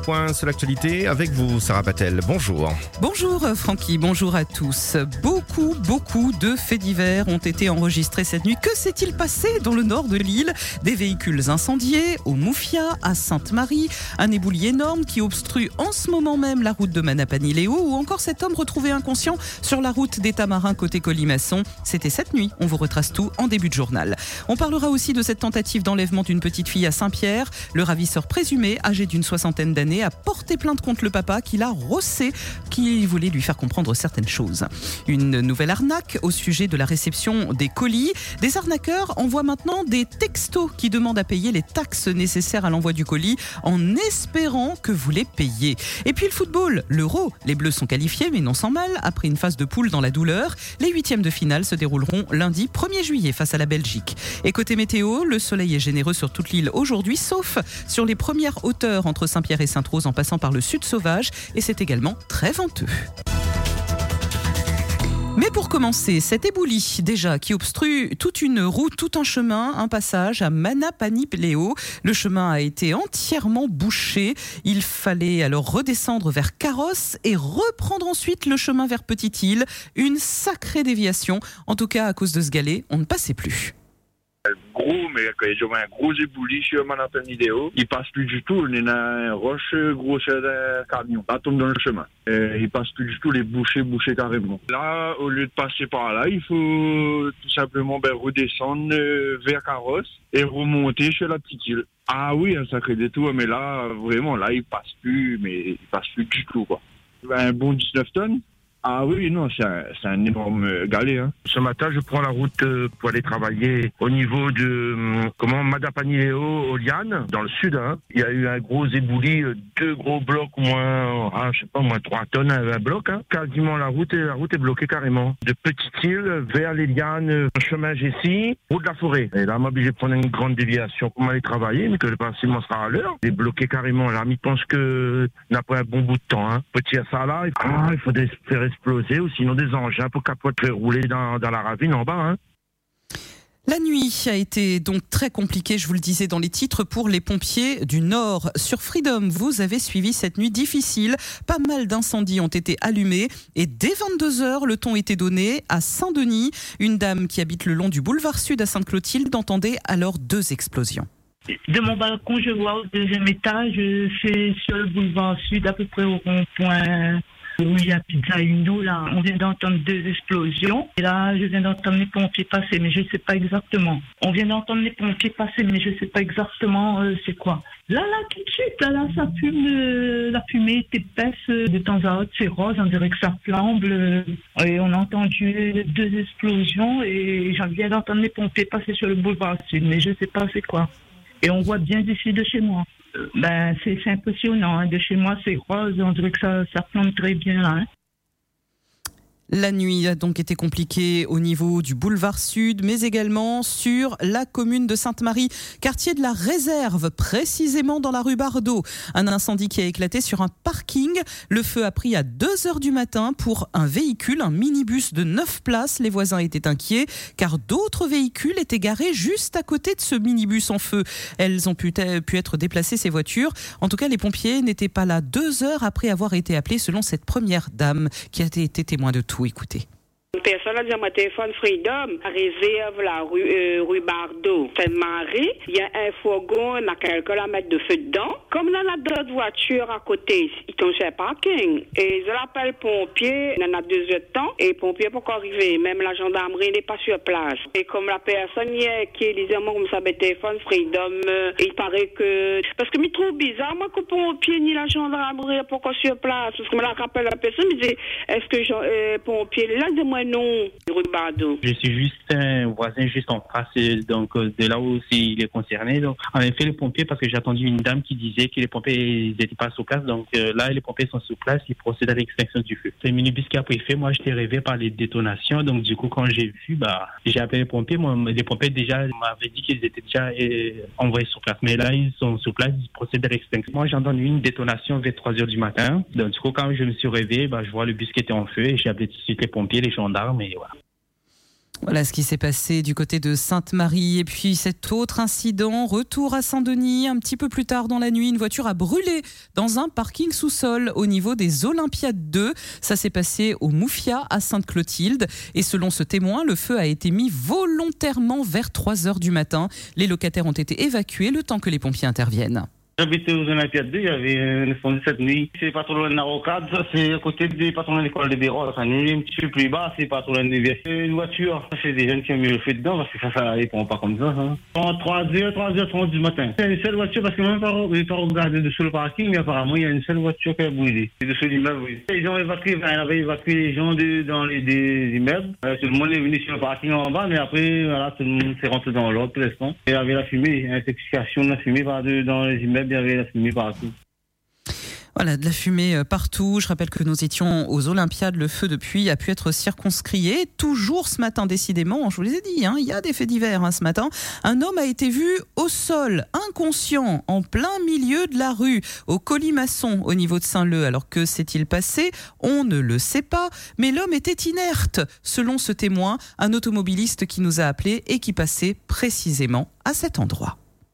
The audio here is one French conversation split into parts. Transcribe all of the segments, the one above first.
point sur l'actualité avec vous, Sarah Patel. Bonjour. Bonjour Francky, bonjour à tous. Beaucoup de faits divers ont été enregistrés cette nuit. Que s'est-il passé dans le nord de l'île ? Des véhicules incendiés au Moufia, à Sainte-Marie, un éboulis énorme qui obstrue en ce moment même la route de Manapani-Léo, ou encore cet homme retrouvé inconscient sur la route des Tamarins côté Colimaçon. C'était cette nuit, on vous retrace tout en début de journal. On parlera aussi de cette tentative d'enlèvement d'une petite fille à Saint-Pierre. Le ravisseur présumé, âgé d'une 60aine d'années, a porté plainte contre le papa qui l'a rossé, qui voulait lui faire comprendre certaines choses. Une nouvelle arnaque au sujet de la réception des colis. Des arnaqueurs envoient maintenant des textos qui demandent à payer les taxes nécessaires à l'envoi du colis en espérant que vous les payez. Et puis le football, l'Euro. Les Bleus sont qualifiés mais non sans mal. Après une phase de poule dans la douleur, les huitièmes de finale se dérouleront lundi 1er juillet face à la Belgique. Et côté météo, le soleil est généreux sur toute l'île aujourd'hui, sauf sur les premières hauteurs entre Saint-Pierre et Sainte-Rose en passant par le sud sauvage, et c'est également très venteux. Mais pour commencer, cet éboulis déjà qui obstrue toute une route, tout un chemin, un passage à Manapani-Léo. Le chemin a été entièrement bouché. Il fallait alors redescendre vers Carrosse et reprendre ensuite le chemin vers Petite-Île. Une sacrée déviation. En tout cas, à cause de ce galet, on ne passait plus. Gros, mais quand il y a un gros éboulis sur Manapani-Léo, il passe plus du tout. On est dans un roche gros camion. Là, tombe dans le chemin. Il passe plus du tout, les bouchers carrément. Là, au lieu de passer par là, il faut tout simplement redescendre vers Carrosse et remonter sur la petite île. Ah oui, un sacré détour, mais là, vraiment, là, il passe plus du tout, quoi. Un bon 19 tonnes. Ah oui, non, c'est un énorme galet. Hein. Ce matin, je prends la route pour aller travailler au niveau de Manapani-Léo, Oliane, dans le sud. Hein. Il y a eu un gros éboulis, 2 gros blocs, moins 3 tonnes un bloc. Hein. Quasiment la route est bloquée carrément. De Petite-Île vers les lianes, chemin Jessie, route de la forêt. Et là, on m'a obligé de prendre une grande déviation pour aller travailler, mais que le bâtiment sera à l'heure. Il est bloqué carrément. Là, il pense que n'a pas un bon bout de temps. Hein. Petit à ça là, il faut faire exploser ou sinon des engins pour capoter rouler dans la ravine en bas. Hein. La nuit a été donc très compliquée, je vous le disais dans les titres, pour les pompiers du Nord. Sur Freedom, vous avez suivi cette nuit difficile. Pas mal d'incendies ont été allumés et dès 22h, le ton était donné à Saint-Denis. Une dame qui habite le long du boulevard Sud à Sainte-Clotilde entendait alors 2 explosions. De mon balcon, je vois au 2e étage, c'est sur le boulevard Sud, à peu près au rond-point où il y a Pizza Uno, là. On vient d'entendre 2 explosions. Et là, je viens d'entendre les pompiers passer, mais je ne sais pas exactement. On vient d'entendre les pompiers passer, mais je ne sais pas exactement c'est quoi. Là, tout de suite, là, ça fume, la fumée est épaisse. De temps à autre, c'est rose, on dirait que ça flambe. Et on a entendu 2 explosions et j'en viens d'entendre les pompiers passer sur le boulevard Sud, mais je ne sais pas c'est quoi. Et on voit bien d'ici de chez moi. C'est impressionnant. Hein. De chez moi, c'est rose. On dirait que ça plante très bien là. Hein. La nuit a donc été compliquée au niveau du boulevard Sud, mais également sur la commune de Sainte-Marie, quartier de la Réserve, précisément dans la rue Bardot. Un incendie qui a éclaté sur un parking. Le feu a pris à 2h du matin pour un véhicule, un minibus de 9 places. Les voisins étaient inquiets car d'autres véhicules étaient garés juste à côté de ce minibus en feu. Elles ont pu être déplacées, ces voitures. En tout cas, les pompiers n'étaient pas là 2 heures après avoir été appelés, selon cette première dame qui a été témoin de tout. Écoutez. Une personne a dit à mon téléphone Freedom, à réserve la rue Bardot, Sainte-Marie. Il y a un fourgon, il y a quelques kilomètres de feu dedans. Comme il y a d'autres voitures à côté, ils sont sur le parking. Et je l'appelle pompier, il y en a 2 heures de temps, et pompier pour arriver. Même la gendarmerie n'est pas sur place. Et comme la personne qui disait, moi, comme ça, mon téléphone Freedom, il paraît que. Parce que je me trouve bizarre, moi, que pompier ni la gendarmerie n'est pas sur place. Parce que je me rappelle la personne, je me dit, est-ce que pompier est là de moi? Non, rue Bardot. Je suis juste un voisin juste en face, donc de là où il est concerné. Donc, en effet, les pompiers, parce que j'ai entendu une dame qui disait que les pompiers n'étaient pas sur place. Donc là, les pompiers sont sur place, ils procèdent à l'extinction du feu. C'est le minibus qui a pris feu. Moi, j'étais rêvé par les détonations. Donc du coup, quand j'ai vu, j'ai appelé les pompiers. Moi, les pompiers déjà m'avaient dit qu'ils étaient déjà envoyés sur place. Mais là, ils sont sur place, ils procèdent à l'extinction. Moi, j'ai entendu une détonation vers 3h du matin. Donc du coup, quand je me suis réveillé, je vois le bus qui était en feu et j'ai appelé tout de suite les pompiers, les gendarmes et voilà. Voilà ce qui s'est passé du côté de Sainte-Marie. Et puis cet autre incident, retour à Saint-Denis, un petit peu plus tard dans la nuit, une voiture a brûlé dans un parking sous-sol au niveau des Olympiades 2. Ça s'est passé au Moufia à Sainte-Clotilde. Et selon ce témoin, le feu a été mis volontairement vers 3h du matin. Les locataires ont été évacués le temps que les pompiers interviennent. J'habitais aux Olympiades 2, il y avait un incendie cette nuit. C'est pas trop loin de la rocade, ça c'est à côté des patrons de l'école de Bérols. Enfin, un petit peu plus bas, c'est pas trop loin de l'université. Une voiture, c'est des jeunes qui ont mis le feu dedans parce que ça répond pas comme ça. Hein. 3h30 du matin. C'est une seule voiture parce que même pas regardé dessous le parking, mais apparemment il y a une seule voiture qui a brûlé. C'est dessous l'immeuble, oui. Ils ont évacué, ils avaient évacué les gens dans des immeubles. Tout le monde est venu sur le parking en bas, mais après, voilà, tout le monde s'est rentré dans l'ordre pour l'instant. Il y avait la fumée, l'intoxication de la fumée dans les immeubles. Il y avait la fumée partout. Voilà, de la fumée partout. Je rappelle que nous étions aux Olympiades. Le feu, depuis, a pu être circonscrit. Et toujours ce matin, décidément, je vous les ai dit, il y a des faits divers ce matin. Un homme a été vu au sol, inconscient, en plein milieu de la rue, au Colimaçon, au niveau de Saint-Leu. Alors que s'est-il passé ? On ne le sait pas. Mais l'homme était inerte, selon ce témoin, un automobiliste qui nous a appelés et qui passait précisément à cet endroit.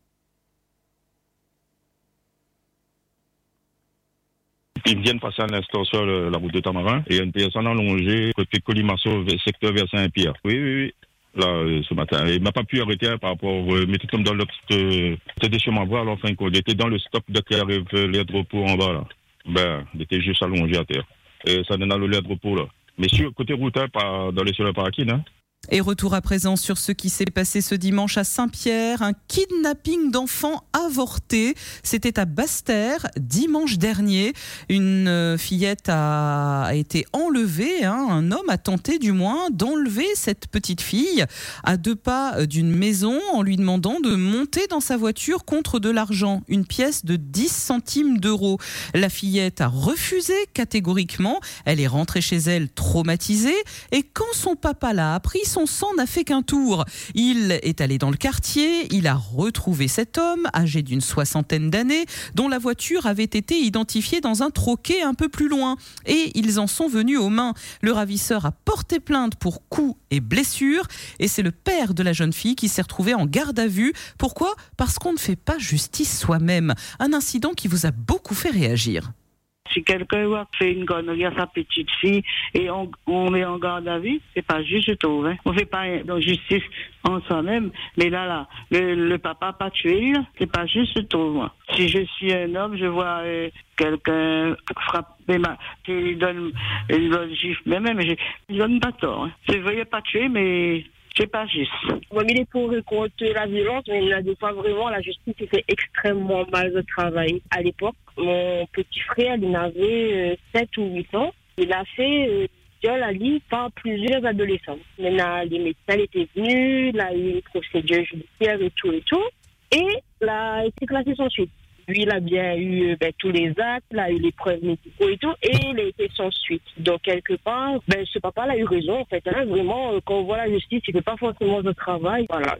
Ils viennent passer un instant sur la route de Tamarin et il y a une personne allongée côté Colimaçon, secteur vers Saint-Pierre. Oui. Là, ce matin. Il m'a pas pu arrêter par rapport, mais tout comme dans l'autre, c'était sur ma voie, alors fin il était dans le stop de qui arrive l'air de repos en bas, là. Il était juste allongé à terre. Et ça donne l'air de repos, là. Mais sur côté route, pas dans sur le parking, Et retour à présent sur ce qui s'est passé ce dimanche à Saint-Pierre, un kidnapping d'enfants avorté. C'était à Basse-Terre, dimanche dernier. Une fillette a été enlevée. Un homme a tenté du moins d'enlever cette petite fille à 2 pas d'une maison en lui demandant de monter dans sa voiture contre de l'argent, une pièce de 10 centimes d'euros. La fillette a refusé catégoriquement. Elle est rentrée chez elle traumatisée. Et quand son papa l'a appris, son sang n'a fait qu'un tour. Il est allé dans le quartier, il a retrouvé cet homme, âgé d'une 60aine d'années, dont la voiture avait été identifiée dans un troquet un peu plus loin. Et ils en sont venus aux mains. Le ravisseur a porté plainte pour coups et blessures. Et c'est le père de la jeune fille qui s'est retrouvé en garde à vue. Pourquoi ? Parce qu'on ne fait pas justice soi-même. Un incident qui vous a beaucoup fait réagir. Si quelqu'un a fait une connerie à sa petite fille et on est en garde à vue, c'est pas juste, je trouve. On fait pas de justice en soi-même, mais là, le papa pas tué, c'est pas juste, je trouve. Si je suis un homme, je vois quelqu'un frapper qui lui donne une bonne gifle, mais je donne pas tort. C'est vrai, pas tué, mais c'est pas juste. Oui, il est pour contre la violence, mais il y a des fois vraiment la justice qui fait extrêmement mal le travail. À l'époque, mon petit frère, il avait 7 ou 8 ans. Il a fait viol à lui par plusieurs adolescents. Maintenant, les médecins étaient venus, il a eu une procédure judiciaire et tout. Et là, il a été classé sans suite. Lui, il a bien eu tous les actes, il a eu les preuves médicaux et tout, et il a été sans suite. Donc, quelque part, ce papa a eu raison, en fait. Vraiment, quand on voit la justice, il ne fait pas forcément le travail. Voilà.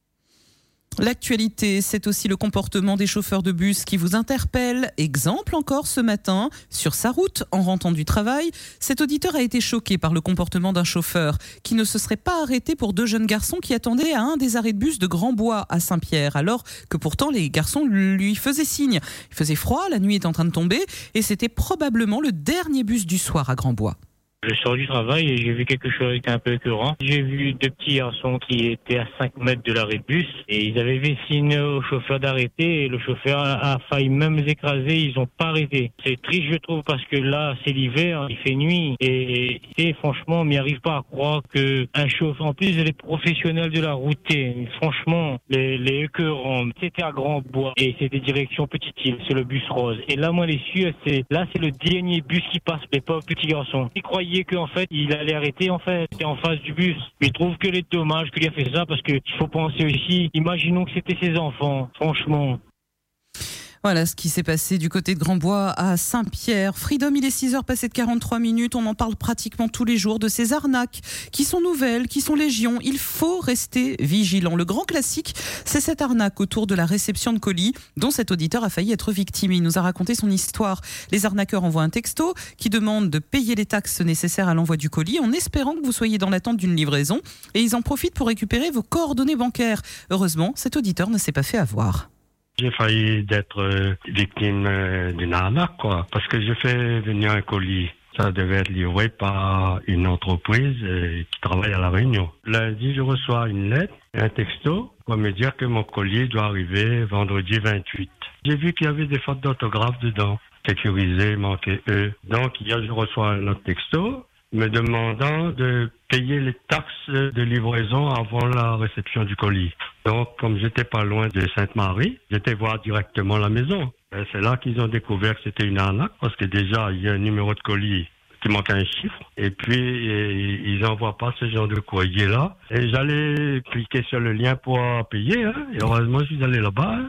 L'actualité, c'est aussi le comportement des chauffeurs de bus qui vous interpelle. Exemple encore ce matin, sur sa route, en rentrant du travail, cet auditeur a été choqué par le comportement d'un chauffeur qui ne se serait pas arrêté pour 2 jeunes garçons qui attendaient à un des arrêts de bus de Grand-Bois à Saint-Pierre, alors que pourtant les garçons lui faisaient signe. Il faisait froid, la nuit est en train de tomber et c'était probablement le dernier bus du soir à Grand-Bois. Je sors du travail et j'ai vu quelque chose qui était un peu écœurant. J'ai vu 2 petits garçons qui étaient à 5 mètres de l'arrêt de bus et ils avaient fait signe au chauffeur d'arrêter et le chauffeur a failli même les écraser, ils n'ont pas arrêté. C'est triste je trouve parce que là c'est l'hiver, il fait nuit et franchement on n'y arrive pas à croire qu'un chauffeur, en plus les professionnels de la route, franchement les écœurants, c'était à Grand-Bois et c'était direction Petite-Île, c'est le bus rose. Et là moi les cieux, c'est le dernier bus qui passe, les pauvres petits garçons. Ils croyaient qu'en fait il allait arrêter en face du bus. Mais je trouve que c'est dommage qu'il a fait ça parce qu'il faut penser aussi, imaginons que c'était ses enfants, franchement. Voilà ce qui s'est passé du côté de Grandbois à Saint-Pierre. Freedom, il est 6h passé de 43 minutes. On en parle pratiquement tous les jours de ces arnaques qui sont nouvelles, qui sont légion. Il faut rester vigilant. Le grand classique, c'est cette arnaque autour de la réception de colis dont cet auditeur a failli être victime. Il nous a raconté son histoire. Les arnaqueurs envoient un texto qui demande de payer les taxes nécessaires à l'envoi du colis en espérant que vous soyez dans l'attente d'une livraison et ils en profitent pour récupérer vos coordonnées bancaires. Heureusement, cet auditeur ne s'est pas fait avoir. J'ai failli d'être victime d'une arnaque, quoi, parce que j'ai fait venir un colis. Ça devait être livré par une entreprise qui travaille à La Réunion. Lundi, je reçois une lettre, un texto, pour me dire que mon colis doit arriver vendredi 28. J'ai vu qu'il y avait des fautes d'orthographe dedans. Sécurisé, manqué E. Donc, hier, je reçois un autre texto me demandant de payer les taxes de livraison avant la réception du colis. Donc, comme j'étais pas loin de Sainte-Marie, j'étais voir directement la maison. Et c'est là qu'ils ont découvert que c'était une arnaque, parce que déjà, il y a un numéro de colis qui manque un chiffre, et puis ils n'envoient pas ce genre de courrier-là. Et j'allais cliquer sur le lien pour payer, et heureusement, je suis allé là-bas.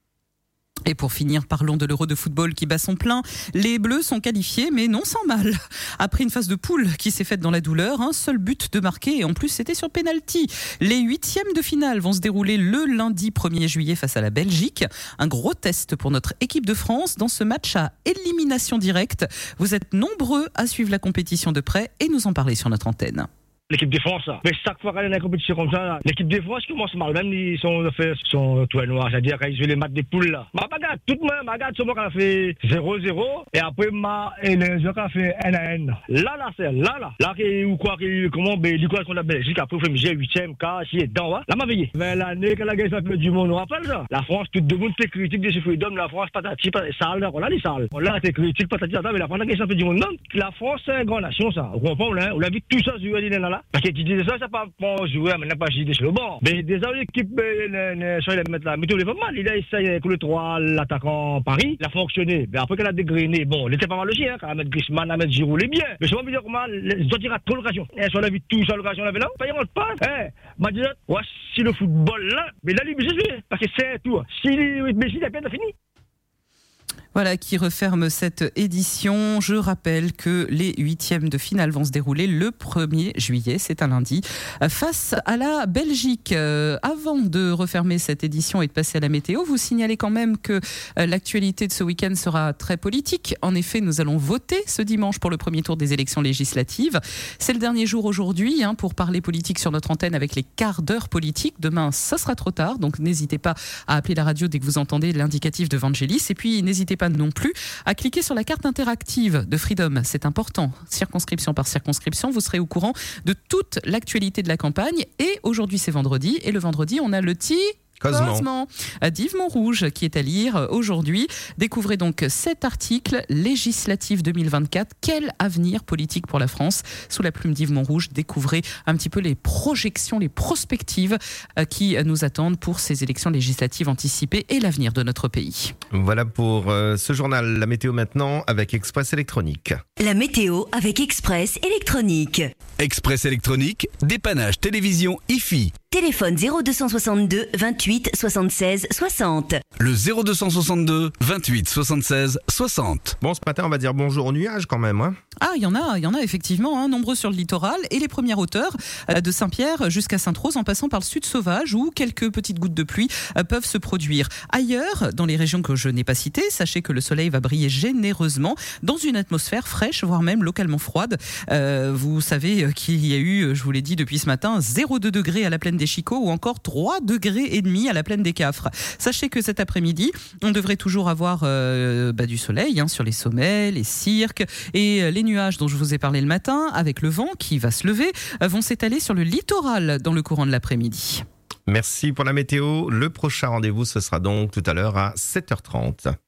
Et pour finir, parlons de l'Euro de football qui bat son plein. Les Bleus sont qualifiés, mais non sans mal. Après une phase de poule qui s'est faite dans la douleur, un seul but de marqué et en plus c'était sur pénalty. Les 8e de finale vont se dérouler le lundi 1er juillet face à la Belgique. Un gros test pour notre équipe de France dans ce match à élimination directe. Vous êtes nombreux à suivre la compétition de près et nous en parler sur notre antenne. L'équipe de France, mais chaque fois qu'elle est dans une compétition comme ça, l'équipe de France commence mal. Même ils sont fait son tournoi, c'est-à-dire qu'ils jouent les matchs des poules là. Ma bagarre, toute ma bagarre, c'est moi qui a fait 0-0 et après les joueurs qui a fait 1-1. Là, ou quoi, comment, ben, qu'on a Belgique, après, j'ai 8e, cas, si est dedans, là, m'a veillé. Mais l'année qu'elle a gagné ça du monde, on rappelle ça. La France, tout le monde te critique de ce freedom, la France, patati, sale, on a dit sale. Là, te critique, patati, mais la France a gagné ça du monde. Non, la France, c'est une grande nation, ça. Vous comprenez, on a vu tout ça sur là. Parce que tu dis ça, c'est pas pour jouer, mais n'a pas joué sur le banc. Mais déjà, l'équipe, sur les mettre là, mais tout est pas mal. Il a essayé avec le 3, l'attaquant Paris, il a fonctionné. Mais après qu'elle a dégrené, bon, il était pas mal aussi, hein, quand elle a mis Griezmann, elle a mis Giroud, il est bien. Mais je vais me dire comment, ils ont tiré à trop l'occasion. Si on a vu tout ça, l'occasion, on avait là, pas y rentre pas. M'a dit, si le football là, mais là, lui, c'est parce que c'est tout. Si Messi, la peine a fini. Voilà qui referme cette édition. Je rappelle que les 8e de finale vont se dérouler le 1er juillet, c'est un lundi, face à la Belgique. Avant de refermer cette édition et de passer à la météo, vous signalez quand même que l'actualité de ce week-end sera très politique. En effet, nous allons voter ce dimanche pour le premier tour des élections législatives. C'est le dernier jour aujourd'hui pour parler politique sur notre antenne avec les quarts d'heure politiques. Demain, ça sera trop tard, donc n'hésitez pas à appeler la radio dès que vous entendez l'indicatif de Vangelis. Et puis, n'hésitez pas non plus à cliquer sur la carte interactive de Freedom. C'est important. Circonscription par circonscription, vous serez au courant de toute l'actualité de la campagne. Et aujourd'hui, c'est vendredi. Et le vendredi, on a le Cosman d'Yves Montrouge qui est à lire aujourd'hui. Découvrez donc cet article législatif 2024. Quel avenir politique pour la France? Sous la plume d'Yves Montrouge, découvrez un petit peu les projections, les prospectives qui nous attendent pour ces élections législatives anticipées et l'avenir de notre pays. Voilà pour ce journal. La météo maintenant avec Express Électronique. La météo avec Express Électronique. Express Électronique, dépannage télévision IFI. Téléphone 0262 28 76 60. Le 0262 28 76 60. Bon, ce matin, on va dire bonjour aux nuages quand même. Ah, il y en a effectivement, nombreux sur le littoral et les premières hauteurs de Saint-Pierre jusqu'à Sainte-Rose en passant par le sud sauvage où quelques petites gouttes de pluie peuvent se produire. Ailleurs, dans les régions que je n'ai pas citées, sachez que le soleil va briller généreusement dans une atmosphère fraîche, voire même localement froide. Vous savez qu'il y a eu, je vous l'ai dit depuis ce matin, 0,2 degrés à la plaine des Chicots ou encore 3,5 degrés à la plaine des Cafres. Sachez que cet après-midi, on devrait toujours avoir du soleil sur les sommets, les cirques et les nuages dont je vous ai parlé le matin, avec le vent qui va se lever, vont s'étaler sur le littoral dans le courant de l'après-midi. Merci pour la météo. Le prochain rendez-vous, ce sera donc tout à l'heure à 7h30.